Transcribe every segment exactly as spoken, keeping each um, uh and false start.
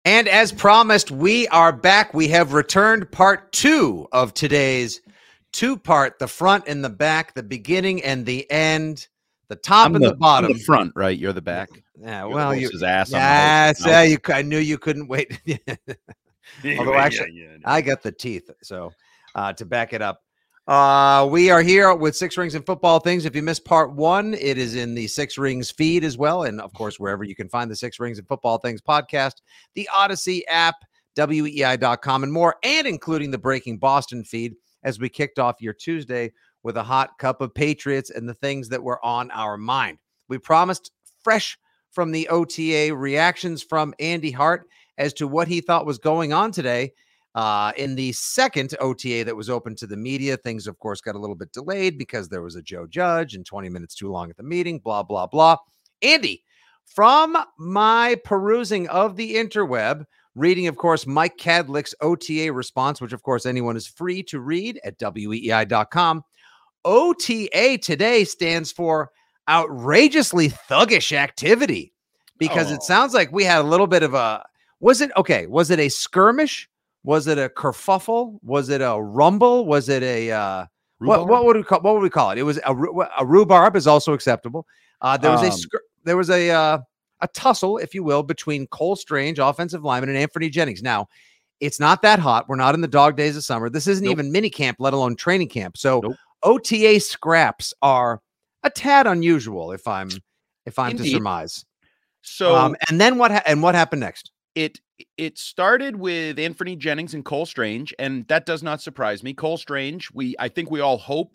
And as promised, we are back. We have returned part two of today's two-part, the front and the back, the beginning and the end, the top I'm and the, the bottom. I'm the front, right? You're the back. Yeah, You're well, you ass. Yes, yeah, you. I knew you couldn't wait. Although actually, yeah, yeah, no. I got the teeth, so uh, to back it up. Uh, we are here with Six Rings and Football Things. If you missed part one, it is in the Six Rings feed as well. And of course, wherever you can find the Six Rings and Football Things podcast, the Odyssey app, W E I dot com, and more, and including the Breaking Boston feed as we kicked off your Tuesday with a hot cup of Patriots and the things that were on our mind. We promised fresh from the O T A reactions from Andy Hart as to what he thought was going on today. Uh, in the second O T A that was open to the media, things, of course, got a little bit delayed because there was a Joe Judge and twenty minutes too long at the meeting, blah, blah, blah. Andy, from my perusing of the interweb, reading, of course, Mike Kadlick's O T A response, which, of course, anyone is free to read at W E I dot com. O T A today stands for outrageously thuggish activity because oh. it sounds like we had a little bit of a, was it, okay, was it a skirmish? Was it a kerfuffle? Was it a rumble? Was it a uh, what? What would we call? What would we call it? It was a, a rhubarb is also acceptable. Uh, there was um, a there was a uh, a tussle, if you will, between Cole Strange, offensive lineman, and Anthony Jennings. Now, it's not that hot. We're not in the dog days of summer. This isn't nope. even mini camp, let alone training camp. So nope. O T A scraps are a tad unusual, if I'm if I'm Indeed. to surmise. So um, and then what? Ha- and what happened next? It it started with Anthony Jennings and Cole Strange, and that does not surprise me. Cole Strange, we I think we all hope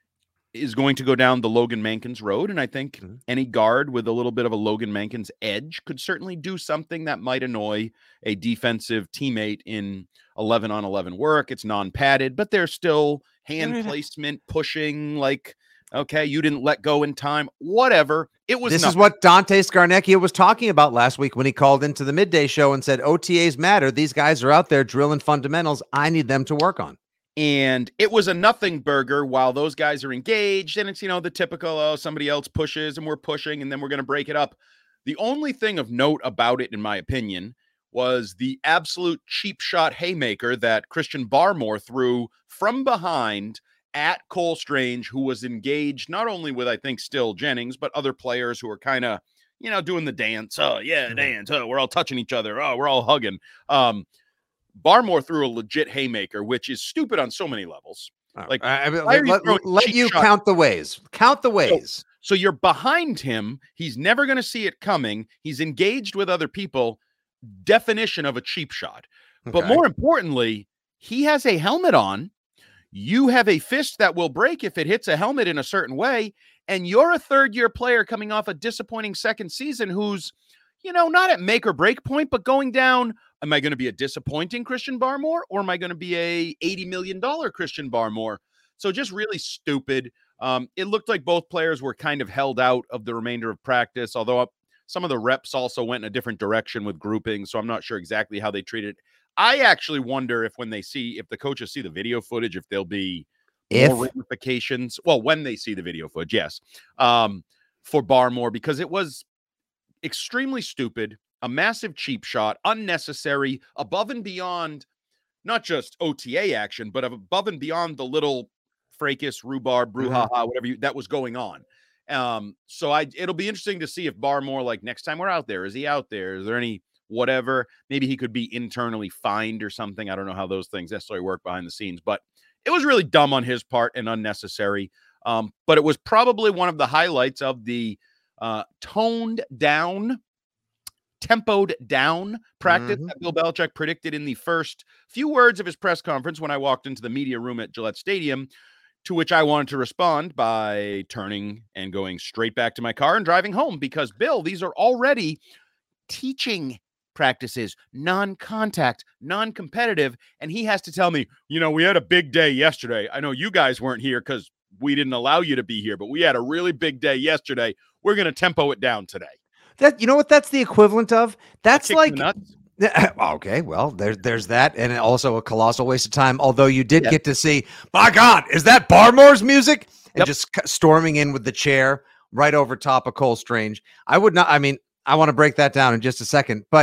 is going to go down the Logan Mankins road, and I think mm-hmm. any guard with a little bit of a Logan Mankins edge could certainly do something that might annoy a defensive teammate in eleven on eleven work. It's non-padded, but there's still hand placement, pushing, like, okay, you didn't let go in time, whatever. It was This nothing. is what Dante Scarnecchia was talking about last week when he called into the midday show and said, O T As matter. These guys are out there drilling fundamentals. I need them to work on. And it was a nothing burger while those guys are engaged. And it's, you know, the typical, oh, somebody else pushes and we're pushing and then we're going to break it up. The only thing of note about it, in my opinion, was the absolute cheap shot haymaker that Christian Barmore threw from behind at Cole Strange, who was engaged not only with, I think, still Jennings, but other players who are kind of, you know, doing the dance. Oh, yeah, mm-hmm. dance. Oh, we're all touching each other. Oh, we're all hugging. Um, Barmore threw a legit haymaker, which is stupid on so many levels. Like, I mean, let, you, let, let you count the ways. Count the ways. So, so you're behind him. He's never going to see it coming. He's engaged with other people. Definition of a cheap shot. Okay. But more importantly, he has a helmet on. You have a fist that will break if it hits a helmet in a certain way. And you're a third year player coming off a disappointing second season who's, you know, not at make or break point, but going down. Am I going to be a disappointing Christian Barmore, or am I going to be a eighty million dollars Christian Barmore? So just really stupid. Um, it looked like both players were kind of held out of the remainder of practice, although some of the reps also went in a different direction with grouping. So I'm not sure exactly how they treated it. I actually wonder if when they see, if the coaches see the video footage, if there'll be if. more ramifications. Well, when they see the video footage, yes, um, for Barmore, because it was extremely stupid, a massive cheap shot, unnecessary, above and beyond, not just O T A action, but above and beyond the little fracas, rhubarb, brouhaha, mm-hmm. whatever you, that was going on. Um, so I, it'll be interesting to see if Barmore, like next time we're out there, is he out there? Is there any whatever? Maybe he could be internally fined or something. I don't know how those things necessarily work behind the scenes, but it was really dumb on his part and unnecessary. Um, but it was probably one of the highlights of the uh, toned down, tempoed down practice mm-hmm. that Bill Belichick predicted in the first few words of his press conference when I walked into the media room at Gillette Stadium, to which I wanted to respond by turning and going straight back to my car and driving home, because, Bill, these are already teaching practices, non-contact, non-competitive, and he has to tell me, you know, we had a big day yesterday. I know you guys weren't here because we didn't allow you to be here, but we had a really big day yesterday. We're going to tempo it down today. That, you know what that's the equivalent of? That's like, okay, well, there's there's that, and also a colossal waste of time. Although you did yep. get to see, my God, is that Barmore's music? And yep. just storming in with the chair right over top of Cole Strange. I would not. I mean, I want to break that down in just a second, but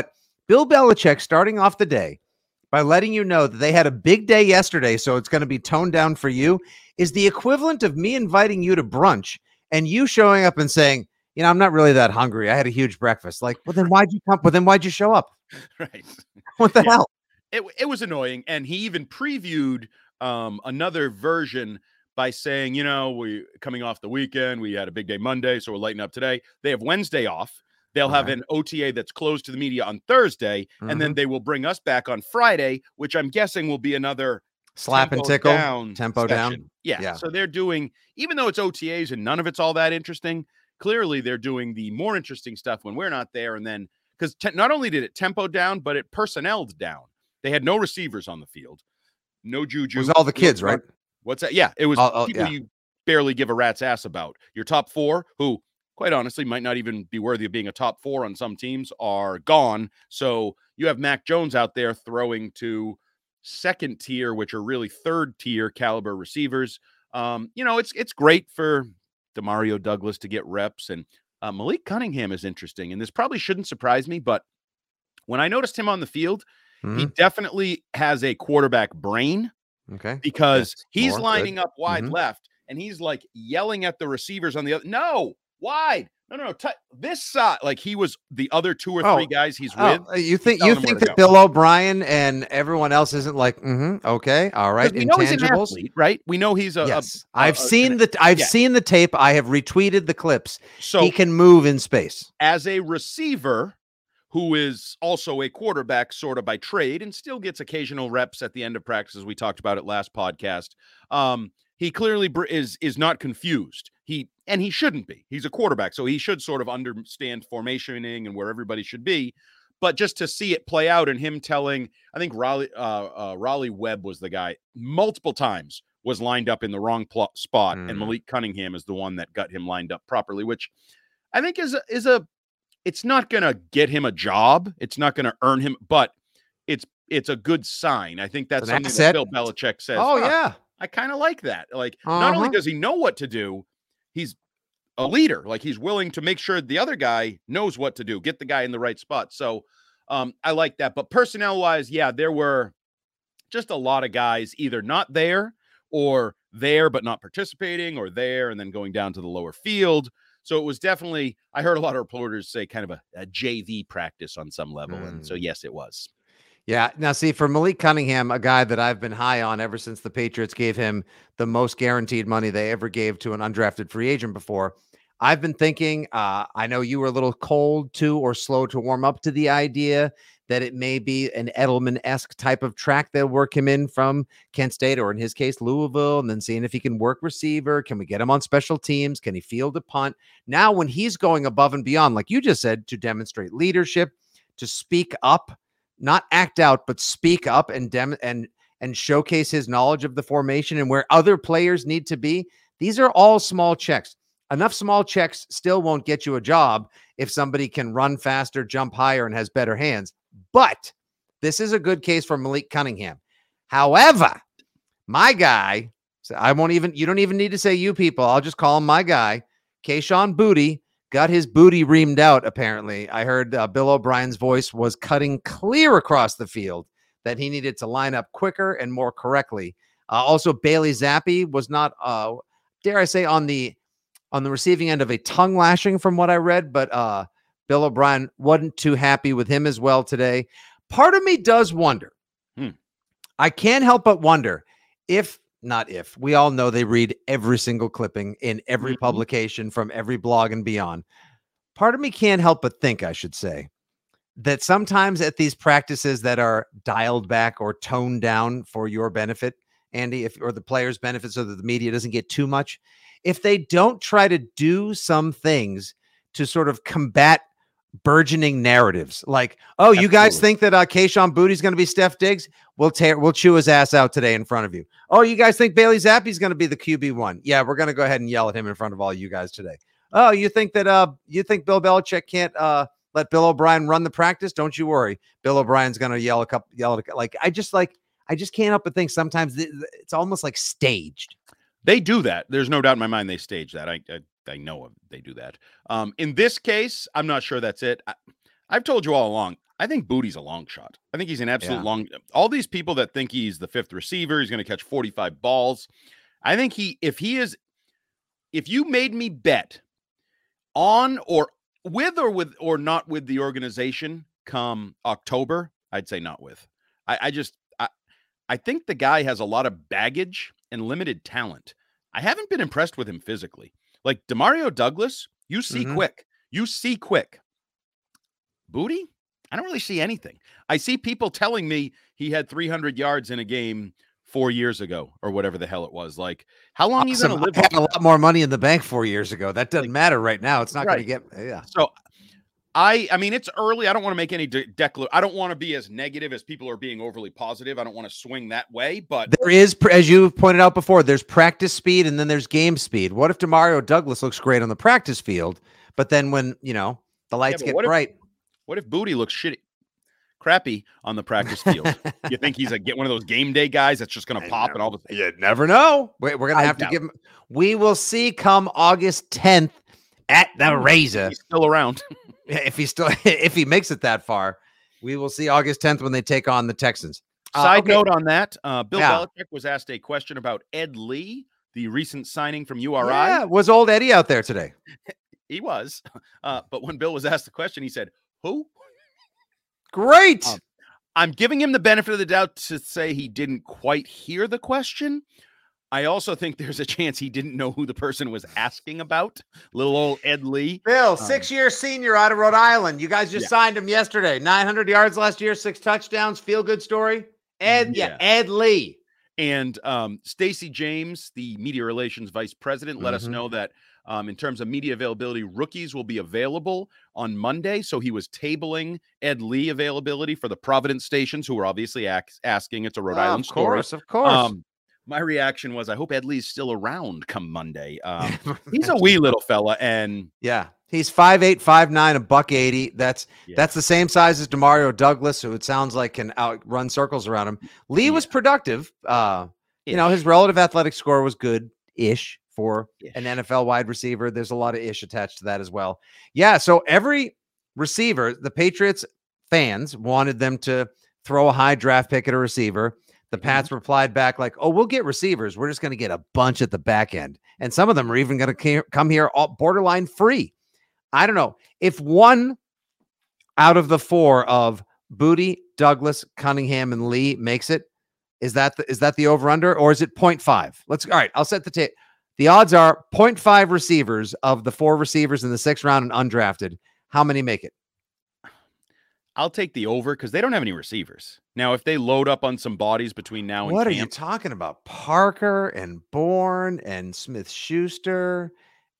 Bill Belichick starting off the day by letting you know that they had a big day yesterday, so it's going to be toned down for you, is the equivalent of me inviting you to brunch and you showing up and saying, you know, I'm not really that hungry. I had a huge breakfast. Like, well, then why'd you come? Well, then why'd you show up? Right. What the Yeah. hell? It, it was annoying. And he even previewed um, another version by saying, you know, we coming off the weekend, we had a big day Monday, so we're lighting up today. They have Wednesday off. They'll Okay. have an O T A that's closed to the media on Thursday, Mhm. and then they will bring us back on Friday, which I'm guessing will be another Slap and tempo tickle, down tempo session. down. Yeah. Yeah. So they're doing, even though it's O T As and none of it's all that interesting, clearly they're doing the more interesting stuff when we're not there. And then, because te- not only did it tempo down, but it personneled down. They had no receivers on the field, no Juju. It was all the kids, right? What's that? Yeah, it was Oh, oh, people yeah. you barely give a rat's ass about. Your top four, who quite honestly might not even be worthy of being a top four on some teams, are gone. So you have Mac Jones out there throwing to second tier, which are really third tier caliber receivers. Um, you know, it's it's great for Demario Douglas to get reps, and uh, Malik Cunningham is interesting, and this probably shouldn't surprise me, but when I noticed him on the field, Mhm. he definitely has a quarterback brain. Okay. Because Yes, he's more, lining good. up wide Mhm. left, and he's like yelling at the receivers on the other. No, wide. No, no, no. T- this side. Like he was the other two or three Oh, guys he's Oh, with. uh, you think telling you them where think to that go. Bill O'Brien and everyone else isn't like, mm-hmm, okay, all right, Because we know he's an intangibles. athlete, right? We know he's a. Yes, a- a- I've a- seen an- the I've yeah. seen the tape. I have retweeted the clips. So He can move in space. as a receiver who is also a quarterback sort of by trade and still gets occasional reps at the end of practice, as we talked about it last podcast. Um, he clearly br- is is not confused. He and he shouldn't be. He's a quarterback, so he should sort of understand formationing and where everybody should be. But just to see it play out and him telling, I think Raleigh uh, uh, Raleigh Webb was the guy multiple times was lined up in the wrong pl- spot, Mm. and Malik Cunningham is the one that got him lined up properly, which I think is a, is a it's not going to get him a job. It's not going to earn him, but it's it's a good sign. I think that's An something asset. that Bill Belichick says. Oh "Huh, yeah, I kind of like that. Like, not only Uh-huh. does he know what to do, he's a leader. Like, he's willing to make sure the other guy knows what to do, get the guy in the right spot. So um, I like that. But personnel-wise, yeah, there were just a lot of guys either not there or there but not participating, or there and then going down to the lower field. So it was definitely, I heard a lot of reporters say kind of a, a J V practice on some level. And so, Mm. yes, it was. Yeah. Now, see, for Malik Cunningham, a guy that I've been high on ever since the Patriots gave him the most guaranteed money they ever gave to an undrafted free agent before, I've been thinking, uh, I know you were a little cold to or slow to warm up to the idea that it may be an Edelman-esque type of track they'll work him in from Kent State, or in his case, Louisville, and then seeing if he can work receiver. Can we get him on special teams? Can he field a punt? Now, when he's going above and beyond, like you just said, to demonstrate leadership, to speak up, not act out, but speak up and dem- and and showcase his knowledge of the formation and where other players need to be. These are all small checks. Enough small checks still won't get you a job if somebody can run faster, jump higher, and has better hands. But this is a good case for Malik Cunningham. However, my guy, so I won't even, you don't even need to say you people. I'll just call him my guy. Kayshon Boutte got his booty reamed out, apparently. I heard uh, Bill O'Brien's voice was cutting clear across the field that he needed to line up quicker and more correctly. Uh, also, Bailey Zappi was not, uh, dare I say, on the on the receiving end of a tongue lashing from what I read, but uh, Bill O'Brien wasn't too happy with him as well today. Part of me does wonder. Hmm. I can't help but wonder if, not if, we all know they read every single clipping in every Mhm. publication from every blog and beyond. Part of me can't help but think, I should say, that sometimes at these practices that are dialed back or toned down for your benefit, Andy, if or the players' benefit, so that the media doesn't get too much, if they don't try to do some things to sort of combat burgeoning narratives, like, oh, you guys Absolutely. think that uh, Kayshon Boutte is going to be Steph Diggs? We'll tear, we'll chew his ass out today in front of you. Oh, you guys think Bailey Zappi is going to be the Q B one? Yeah, we're going to go ahead and yell at him in front of all you guys today. Oh, you think that uh, you think Bill Belichick can't uh let Bill O'Brien run the practice? Don't you worry, Bill O'Brien's going to yell a couple, yell at a, like I just like I just can't help but think sometimes th- th- it's almost like staged. They do that. There's no doubt in my mind they stage that. I I, I know they do that. Um, in this case, I'm not sure that's it. I, I've told you all along, I think Booty's a long shot. I think he's an absolute Yeah. long. All these people that think he's the fifth receiver, he's going to catch forty-five balls. I think he, if he is, if you made me bet on or with or with or not with the organization come October, I'd say not with. I, I just, I, I think the guy has a lot of baggage and limited talent. I haven't been impressed with him physically. Like Demario Douglas, you see Mhm. quick. You see quick. Booty, I don't really see anything. I see people telling me he had three hundred yards in a game four years ago or whatever the hell it was. Like, how long are you Awesome. going to live I had on a that? lot more money in the bank four years ago. That doesn't Like- matter right now. It's not going to Right. get. Yeah. So I, I mean, it's early. I don't want to make any de- declar. I don't want to be as negative as people are being overly positive. I don't want to swing that way, but There is, pr- as you pointed out before, there's practice speed and then there's game speed. What if Demario Douglas looks great on the practice field, but then when, you know, the lights but get what if- bright. what if Booty looks shitty, crappy on the practice field? You think he's a get one of those game day guys that's just going to pop and all the You never know. We're, we're going I to have to doubt give him. We will see come August tenth at the Razor. he's still around? If he still, if he makes it that far, we will see August tenth when they take on the Texans. Uh, Side okay. note on that, uh, Bill Yeah. Belichick was asked a question about Ed Lee, the recent signing from U R I. Yeah, was old Eddie out there today? He was, uh, but when Bill was asked the question, he said, "Who?" Great. Um, I'm giving him the benefit of the doubt to say he didn't quite hear the question. I also think there's a chance he didn't know who the person was asking about. Little old Ed Lee. Bill, six-year senior out of Rhode Island. You guys just Yeah. signed him yesterday. nine hundred yards last year, six touchdowns. Feel good story. Ed, yeah, Yeah. Ed Lee. And um, Stacey James, the media relations vice president, let us Mhm. know that um, in terms of media availability, rookies will be available on Monday. So he was tabling Ed Lee availability for the Providence stations, who were obviously ac- asking. It's a Rhode Oh, Island of story. course, of course. Um, my reaction was, I hope Ed Lee's still around come Monday. Um, he's a wee little fella, and yeah, he's five eight, five nine, a buck eighty. That's Yeah. that's the same size as Demario Douglas, who it sounds like can outrun circles around him. Lee was productive. Uh, you know, his relative athletic score was good-ish for an N F L wide receiver. There's a lot of ish attached to that as well. Yeah, so every receiver, the Patriots fans wanted them to throw a high draft pick at a receiver. The Pats replied back like, "Oh, we'll get receivers. We're just going to get a bunch at the back end." And some of them are even going to come here all borderline free. I don't know. If one out of the four of Booty, Douglas, Cunningham, and Lee makes it, is that the, is that the over-under, or is it zero point five? Let's all right. I'll set the tape. The odds are zero point five receivers of the four receivers in the sixth round and undrafted. How many make it? I'll take the over because they don't have any receivers. Now, if they load up on some bodies between now and What are you camp, talking about? Parker and Bourne and Smith Schuster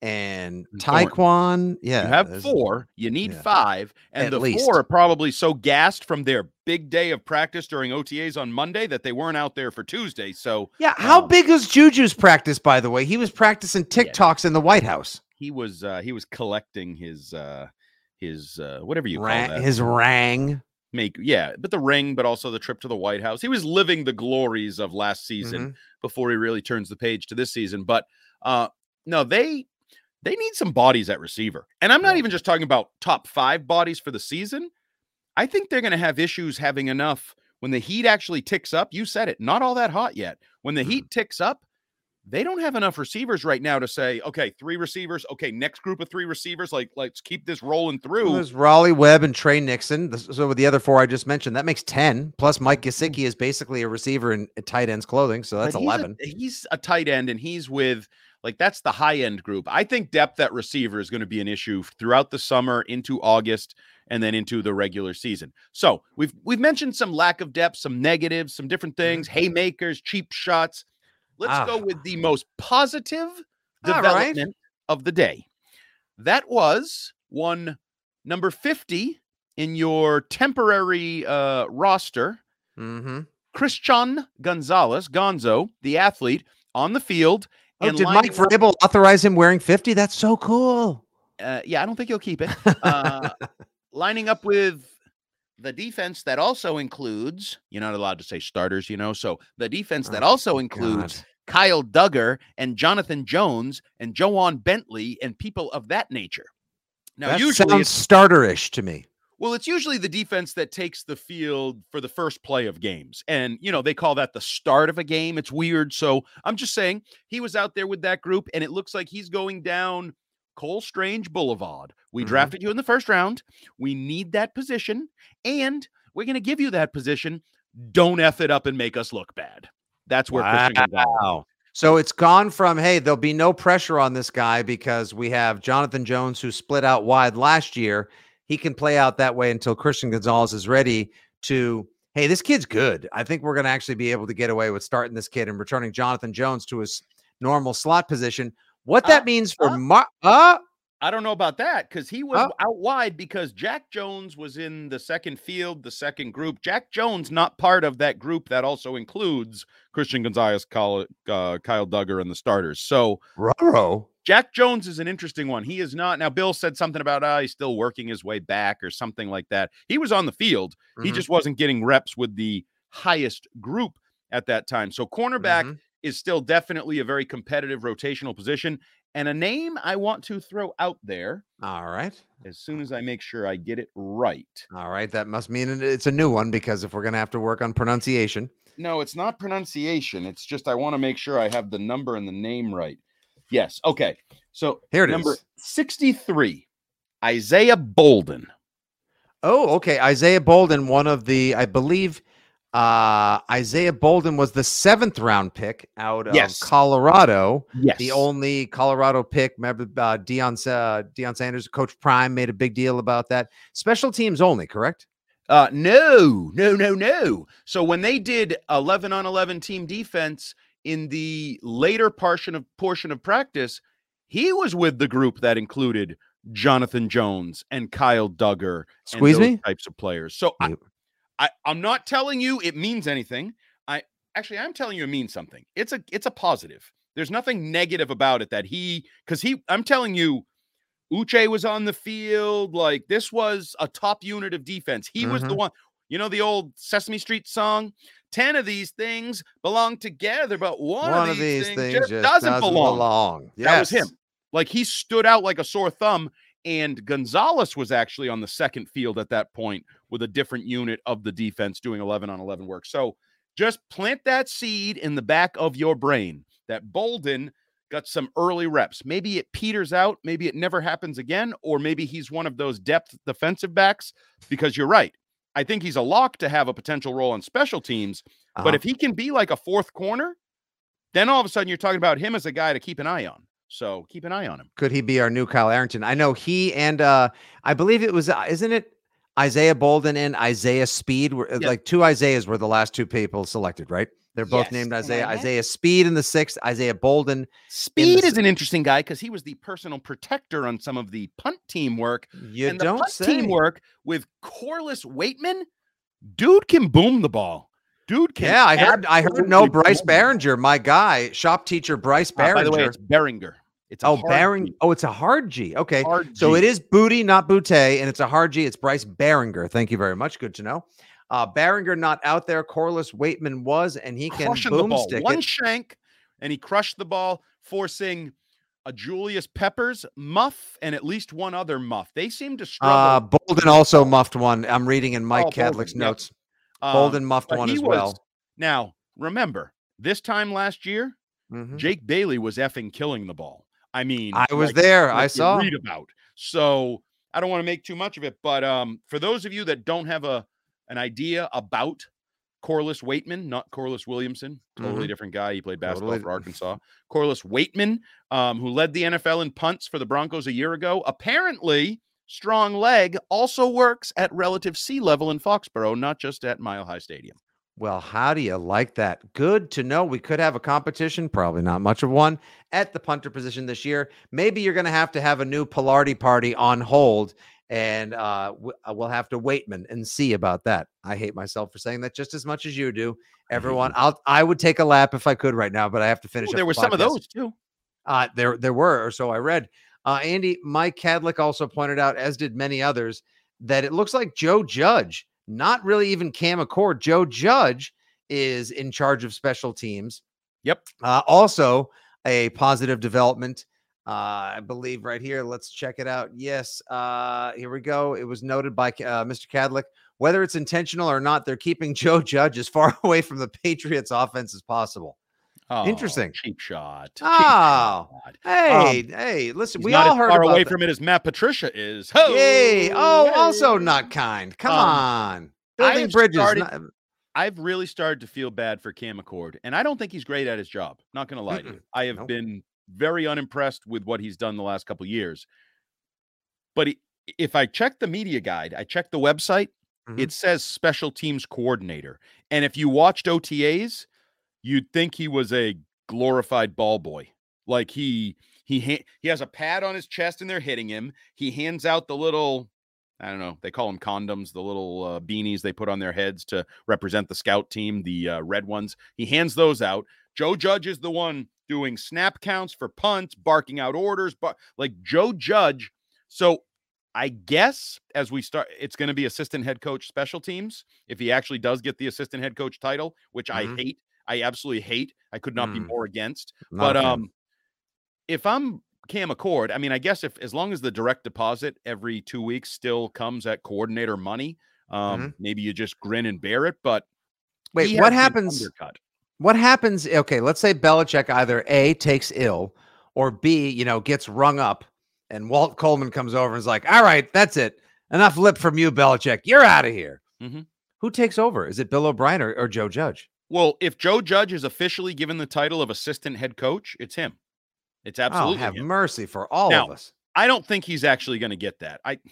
and And Taekwon. Yeah. you have there's- four, you need yeah. five, and At the least. four are probably so gassed from their big day of practice during O T As on Monday that they weren't out there for Tuesday. So Yeah. How um, big was Juju's practice, by the way? He was practicing TikToks in the White House. he was uh, he was collecting his uh, his uh, whatever you Ra- call that. his rang. Make yeah, but the ring, but also the trip to the White House. He was living the glories of last season Mhm. before he really turns the page to this season. But uh, no, they they need some bodies at receiver, and I'm not Yeah. even just talking about top five bodies for the season. I think they're going to have issues having enough when the heat actually ticks up. You said it, not all that hot yet. When the Mhm. heat ticks up, they don't have enough receivers right now to say, okay, three receivers. Okay, next group of three receivers. Like, let's keep this rolling through. Well, there's Raleigh Webb and Trey Nixon. This- So with the other four I just mentioned, that makes ten. Plus Mike Gesicki is basically a receiver in a tight end's clothing. So that's But he's a- eleven. He's a, tight end, and he's with like that's the high end group. I think depth at receiver is going to be an issue throughout the summer into August and then into the regular season. So we've we've mentioned some lack of depth, some negatives, some different things, haymakers, cheap shots. Let's Ah. go with the most positive All right. development of the day. That was one number fifty in your temporary uh, roster. Mm-hmm. Christian Gonzalez, Gonzo, the athlete, on the field. Oh, and did lining Mike up- Vrabel authorize him wearing fifty? That's so cool. Uh, yeah, I don't think he'll keep it. Uh, lining up with the defense that also includes, you're not allowed to say starters, you know, so the defense that Oh, also includes God. Kyle Duggar and Jonathan Jones and Joanne Bentley and people of that nature. Now, That usually, sounds it's, starter-ish to me. Well, it's usually the defense that takes the field for the first play of games. And, you know, they call that the start of a game. It's weird. So I'm just saying he was out there with that group, and it looks like he's going down Cole Strange Boulevard. We mm-hmm. drafted you in the first round. We need that position, and we're going to give you that position. Don't F it up and make us look bad. That's where wow. Christian Gonzalez. So it's gone from, hey, there'll be no pressure on this guy because we have Jonathan Jones, who split out wide last year. He can play out that way until Christian Gonzalez is ready, to, hey, this kid's good. I think we're going to actually be able to get away with starting this kid and returning Jonathan Jones to his normal slot position. What that uh, means for uh, Mar- uh I don't know about that, because he was uh, out wide because Jack Jones was in the second field, the second group. Jack Jones not part of that group that also includes Christian Gonzalez, Kyle, uh, Kyle Duggar, and the starters. So Ruh-roh. Jack Jones is an interesting one. He is not. Now, Bill said something about uh, he's still working his way back or something like that. He was on the field. Mm-hmm. He just wasn't getting reps with the highest group at that time. So cornerback mm-hmm. is still definitely a very competitive rotational position. And a name I want to throw out there. All right. As soon as I make sure I get it right. All right. That must mean it's a new one, because if we're going to have to work on pronunciation. No, it's not pronunciation. It's just I want to make sure I have the number and the name right. Yes. Okay. So here it number is. sixty-three, Isaiah Bolden. Oh, okay. Isaiah Bolden, one of the, I believe, uh, Isaiah Bolden was the seventh round pick out of yes. Colorado. Yes. The only Colorado pick. Remember, uh, Deion, uh, Deion Sanders, Coach Prime, made a big deal about that. Special teams only, correct? Uh, no, no, no, no. So when they did eleven on eleven team defense in the later portion of portion of practice, he was with the group that included Jonathan Jones and Kyle Duggar. Squeeze and those me? Types of players. So I, I, I'm not telling you it means anything. I actually, I'm telling you it means something. It's a, it's a positive. There's nothing negative about it that he, because he, I'm telling you, Uche was on the field. Like, this was a top unit of defense. He mm-hmm. was the one, you know, the old Sesame Street song, ten of these things belong together, but one, one of, these of these things, things just, just doesn't, doesn't belong. belong. Yes. That was him. Like, he stood out like a sore thumb, and Gonzalez was actually on the second field at that point with a different unit of the defense doing eleven on eleven work. So just plant that seed in the back of your brain that Bolden got some early reps. Maybe it peters out. Maybe it never happens again. Or maybe he's one of those depth defensive backs, because you're right. I think he's a lock to have a potential role on special teams. Uh-huh. But if he can be like a fourth corner, then all of a sudden you're talking about him as a guy to keep an eye on. So keep an eye on him. Could he be our new Kyle Arrington? I know he and uh, I believe it was, uh, isn't it Isaiah Bolden and Isaiah Speed? Were, yep. Like two Isaiahs were the last two people selected, right? They're both yes. named Isaiah. Uh-huh. Isaiah Speed in the sixth, Isaiah Bolden. Speed is an interesting guy because he was the personal protector on some of the punt team work. You and don't the punt say. Team work with Corliss Waitman. Dude can boom the ball. Dude can. Yeah, I heard. I heard. No, Bryce Behringer, my guy, shop teacher Bryce Behringer. Uh, by the way, it's Behringer. It's a oh, hard Behring. G. Oh, it's a hard G. Okay, hard so G. it is Booty, not Boutte, and it's a hard G. It's Bryce Behringer. Thank you very much. Good to know. Uh, Behringer not out there. Corliss Waitman was, and he can Crushing boom the ball. stick One it. shank, and he crushed the ball, forcing a Julius Peppers muff and at least one other muff. They seem to struggle. Uh, Bolden also muffed one. I'm reading in Mike oh, Cadlick's Bolden, notes. Yep. Bolden um, muffed one as was, well. Now, remember, this time last year, mm-hmm. Jake Bailey was effing killing the ball. I mean, I was like, there. like I saw. Read about. So I don't want to make too much of it, but um, for those of you that don't have a an idea about Corliss Waitman, not Corliss Williamson, totally mm-hmm. different guy. He played basketball totally. for Arkansas. Corliss Waitman, um, who led the N F L in punts for the Broncos a year ago. Apparently, strong leg also works at relative sea level in Foxborough, not just at Mile High Stadium. Well, how do you like that? Good to know. We could have a competition, probably not much of one, at the punter position this year. Maybe you're going to have to have a new Pilardi party on hold, and uh, we'll have to Waitman and see about that. I hate myself for saying that just as much as you do. Everyone, I'll I would take a lap if I could right now, but I have to finish. Ooh, up there the were podcast. some of those too. Uh, there there were, or so I read. Uh, Andy, Mike Cadlick also pointed out, as did many others, that it looks like Joe Judge, not really even Cam Accord, Joe Judge is in charge of special teams. Yep. Uh, also, a positive development Uh, I believe right here. Let's check it out. Yes. Uh, here we go. It was noted by uh, Mister Cadlick. Whether it's intentional or not, they're keeping Joe Judge as far away from the Patriots offense as possible. Oh, Interesting. Cheap shot. Cheap Oh, shot. hey, Um, hey, listen, He's we not all as heard far about away that. from it as Matt Patricia is. Ho! Yay. Oh, Hey! also not kind. Come Um, on. I Building have bridges. started- not- I've really started to feel bad for Cam McCord, and I don't think he's great at his job. Not going to lie to you. Mm-mm. I have Nope. been very unimpressed with what he's done the last couple of years. But he, if I check the media guide, I check the website, Mhm. it says special teams coordinator. And if you watched O T As, you'd think he was a glorified ball boy. Like he he ha- he has a pad on his chest and they're hitting him. He hands out the little, I don't know, they call them condoms, the little uh, beanies they put on their heads to represent the scout team, the uh, red ones. He hands those out. Joe Judge is the one doing snap counts for punts, barking out orders, but like Joe Judge. So I guess as we start, it's going to be assistant head coach special teams if he actually does get the assistant head coach title, which Mhm. I hate. I absolutely hate. I could not be Mm. more against. Not But a fan. um, if I'm Cam McCord, I mean, I guess if as long as the direct deposit every two weeks still comes at coordinator money, um, Mhm. maybe you just grin and bear it. But Wait, he what has been happens? undercut. What happens? Okay, let's say Belichick either A, takes ill, or B, you know, gets rung up, and Walt Coleman comes over and is like, all right, that's it. Enough lip from you, Belichick. You're out of here. Mhm. Who takes over? Is it Bill O'Brien or, or Joe Judge? Well, if Joe Judge is officially given the title of assistant head coach, it's him. It's Oh, absolutely have him. mercy for all Now, of us. I don't think he's actually going to get that. I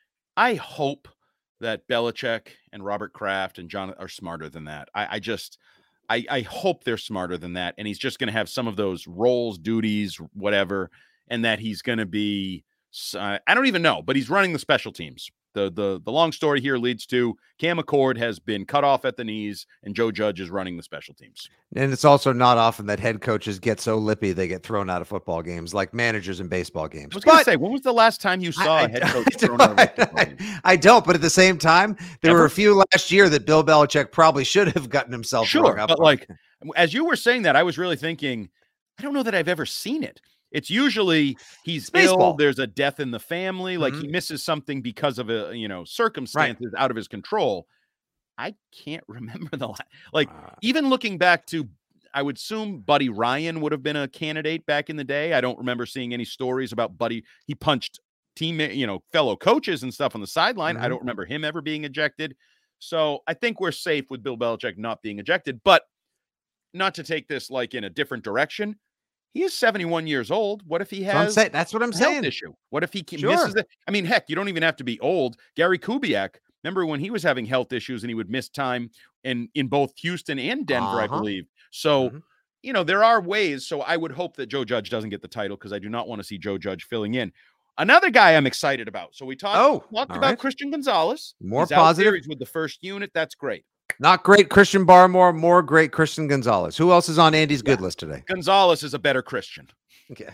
I hope that Belichick and Robert Kraft and John are smarter than that. I, I just I, I hope they're smarter than that. And he's just going to have some of those roles, duties, whatever, and that he's going to be uh, I don't even know, but he's running the special teams. The, the the long story here leads to Cam McCord has been cut off at the knees, and Joe Judge is running the special teams. And it's also not often that head coaches get so lippy they get thrown out of football games, like managers in baseball games. I was going to But say, when was the last time you saw I, a head I- coach I thrown out of a don't, football I, game? I don't, but at the same time, there Ever? were a few last year that Bill Belichick probably should have gotten himself Sure, rung up but on. like as you were saying that, I was really thinking, I don't know that I've ever seen it. It's usually he's It's baseball. ill, there's a death in the family, like Mhm. he misses something because of a you know circumstances out of his control. I can't remember the last, like Uh, even looking back to, I would assume Buddy Ryan would have been a candidate back in the day. I don't remember seeing any stories about Buddy. He punched teammate, you know, fellow coaches and stuff on the sideline. I Mhm. don't remember him ever being ejected. So I think we're safe with Bill Belichick not being ejected, but not to take this like in a different direction. He is seventy-one years old. What if he so I'm has saying, that's what I'm a health saying. issue? What if he can Sure. misses it? I mean, heck, you don't even have to be old. Gary Kubiak, remember when he was having health issues and he would miss time in, in both Houston and Denver, I Uh-huh. believe. So, Mhm. you know, there are ways. So I would hope that Joe Judge doesn't get the title because I do not want to see Joe Judge filling in. Another guy I'm excited about. So we talked, Oh, talked all about right. Christian Gonzalez. More He's out there, positive. he's with the first unit. That's great. Not great Christian Barmore, more great Christian Gonzalez. Who else is on Andy's good Yeah. list today? Gonzalez is a better Christian. Okay.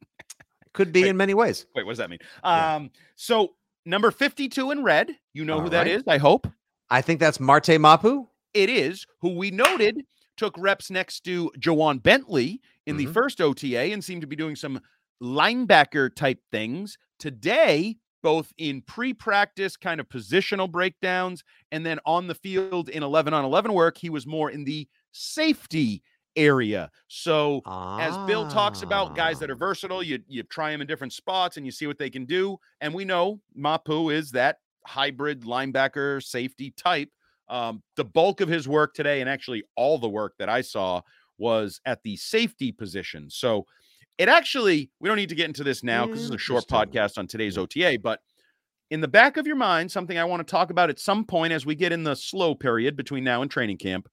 Could be Wait. in many ways. Wait, what does that mean? Yeah. Um, so number fifty-two in red, you know All who that right. is, I hope. I think that's Marte Mapu. It is who we noted took reps next to Jawan Bentley in Mhm. the first O T A and seemed to be doing some linebacker type things. Today, both in pre-practice kind of positional breakdowns and then on the field in eleven on eleven work, he was more in the safety area. So as Bill talks about guys that are versatile, you you try them in different spots and you see what they can do. And we know Mapu is that hybrid linebacker safety type. Um, the bulk of his work today, and actually all the work that I saw, was at the safety position. So it actually, we don't need to get into this now because it's a short Interesting. podcast on today's O T A, but in the back of your mind, something I want to talk about at some point as we get in the slow period between now and training camp,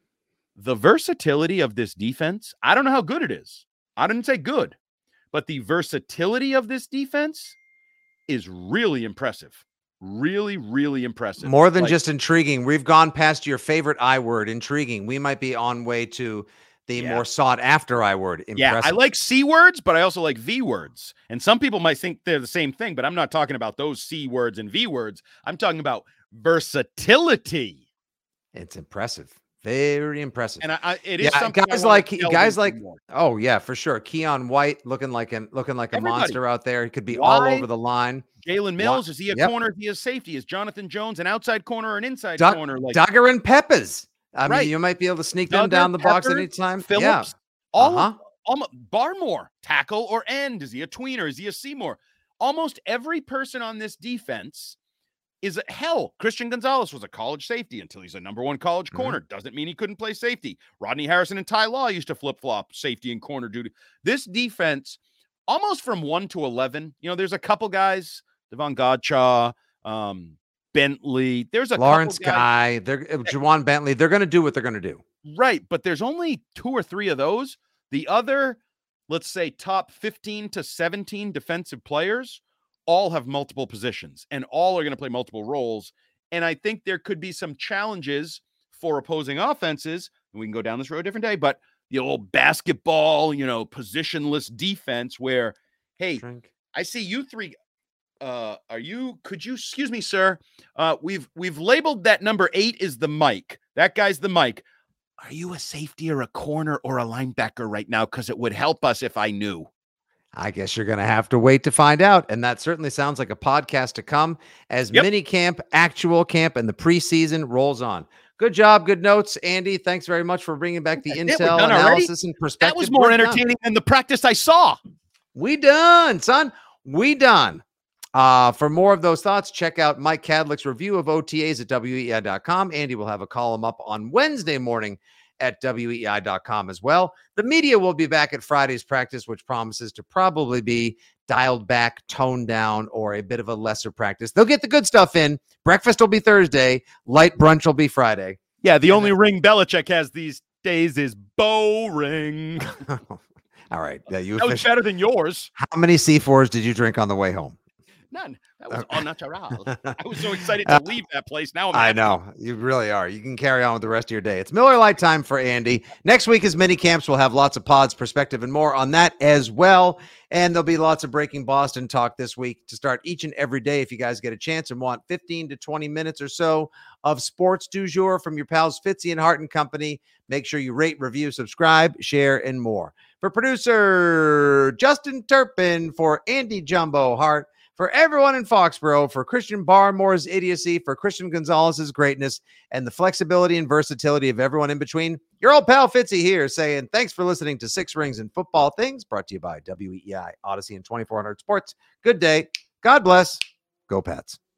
the versatility of this defense. I don't know how good it is. I didn't say good, but the versatility of this defense is really impressive. Really, really impressive. More than Like, just intriguing. We've gone past your favorite I word, intriguing. We might be on way to the Yeah. more sought after I word, yeah, impressive. I like C words, but I also like V words. And some people might think they're the same thing, but I'm not talking about those C words and V words. I'm talking about versatility. It's impressive. Very impressive. And I, I it is yeah, something guys like guys like more. oh yeah, for sure. Keon White looking like an looking like a Everybody. monster out there. He could be Why? all over the line. Jalen Mills, Why? is he a Yep. corner? Is he a safety? Is Jonathan Jones an outside corner or an inside Doug, corner? Like Duggar and Peppers. I right. mean, you might be able to sneak Duggar, them down the box Peppers, anytime. Phillips, yeah. all uh-huh. almost Barmore, tackle or end. Is he a tweener? Is he a Seymour? Almost every person on this defense is a, hell. Christian Gonzalez was a college safety until he's a number one college corner. Mm-hmm. Doesn't mean he couldn't play safety. Rodney Harrison and Ty Law used to flip flop safety and corner duty. This defense, almost from one to eleven. You know, there's a couple guys, Devon Godchaw, um, Bentley. There's a Lawrence couple Guy. guys, They're Juwan Bentley. They're going to do what they're going to do. Right, but there's only two or three of those. The other, let's say, top fifteen to seventeen defensive players all have multiple positions and all are going to play multiple roles. And I think there could be some challenges for opposing offenses. And we can go down this road a different day, but the old basketball, you know, positionless defense where, hey, Drink. I see you three. Uh, are you, could you, excuse me, sir. Uh, we've, we've labeled that number eight is the mic. That guy's the mic. Are you a safety or a corner or a linebacker right now? Because it would help us if I knew. I guess you're going to have to wait to find out. And that certainly sounds like a podcast to come as yep. mini camp, actual camp, and the preseason rolls on. Good job. Good notes, Andy. Thanks very much for bringing back the That's intel analysis and perspective. That was more We're entertaining done. than the practice I saw. We done, son. We done. Uh, for more of those thoughts, check out Mike Cadlick's review of O T As at W E I dot com. Andy will have a column up on Wednesday morning at W E I dot com as well. The media will be back at Friday's practice, which promises to probably be dialed back, toned down, or a bit of a lesser practice. They'll get the good stuff in. Breakfast will be Thursday. Light brunch will be Friday. Yeah, the and only then- ring Belichick has these days is Bo ring. All right. Yeah, you that was better than yours. How many C fours did you drink on the way home? None. That was au natural. I was so excited to leave that place. Now I'm I know. You really are. You can carry on with the rest of your day. It's Miller Lite time for Andy. Next week is mini camps. We'll have lots of pods, perspective, and more on that as well. And there'll be lots of Breaking Boston talk this week to start each and every day if you guys get a chance and want fifteen to twenty minutes or so of sports du jour from your pals Fitzy and Hart and Company. Make sure you rate, review, subscribe, share, and more. For producer Justin Turpin, for Andy Jumbo Hart, for everyone in Foxborough, for Christian Barmore's idiocy, for Christian Gonzalez's greatness, and the flexibility and versatility of everyone in between, your old pal Fitzy here saying thanks for listening to Six Rings and Football Things, brought to you by W E I, Odyssey, and twenty-four hundred Sports. Good day. God bless. Go Pats.